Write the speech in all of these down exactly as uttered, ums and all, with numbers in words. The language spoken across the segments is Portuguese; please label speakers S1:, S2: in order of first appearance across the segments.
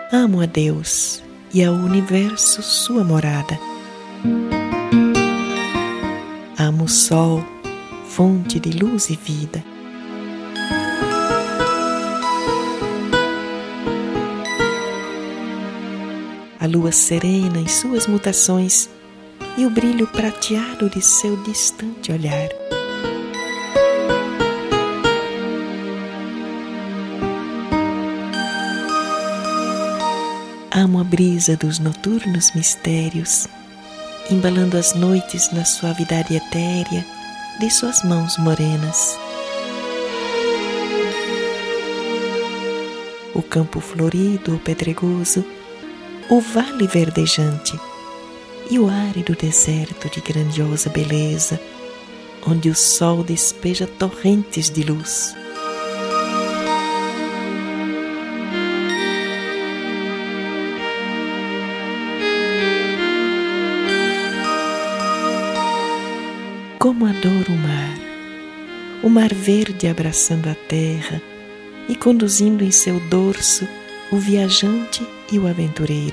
S1: Amo a Deus e ao universo sua morada. Amo o sol, fonte de luz e vida. A lua serena em suas mutações e o brilho prateado de seu distante olhar. Amo a brisa dos noturnos mistérios, embalando as noites na suavidade etérea de suas mãos morenas. O campo florido ou pedregoso, o vale verdejante e o árido deserto de grandiosa beleza, onde o sol despeja torrentes de luz. Como adoro o mar, o mar verde abraçando a terra e conduzindo em seu dorso o viajante e o aventureiro.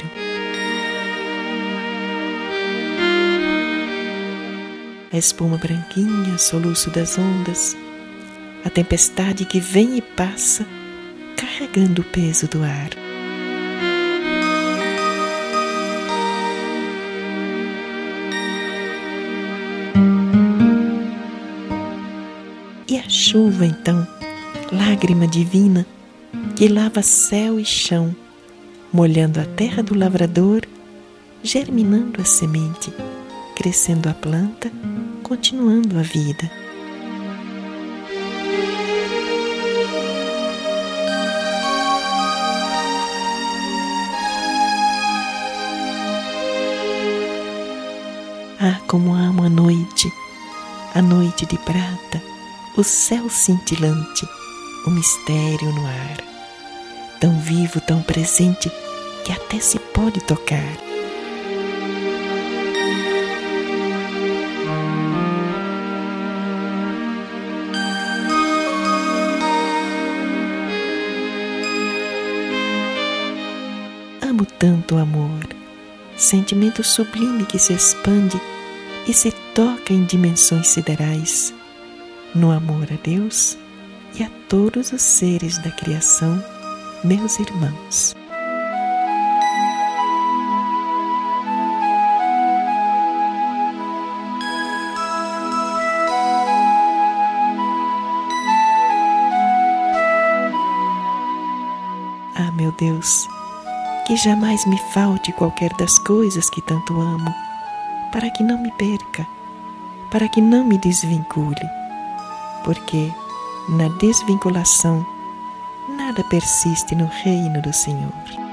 S1: A espuma branquinha, o soluço das ondas, a tempestade que vem e passa, carregando o peso do ar. E a chuva, então, lágrima divina, que lava céu e chão, molhando a terra do lavrador, germinando a semente, crescendo a planta, continuando a vida. Ah, como amo a noite, a noite de prata, o céu cintilante, o mistério no ar, tão vivo, tão presente, que até se pode tocar. Amo tanto o amor, sentimento sublime que se expande e se toca em dimensões siderais, no amor a Deus e a todos os seres da criação, meus irmãos. Ah, meu Deus, que jamais me falte qualquer das coisas que tanto amo, para que não me perca, para que não me desvincule, porque na desvinculação nada persiste no reino do Senhor.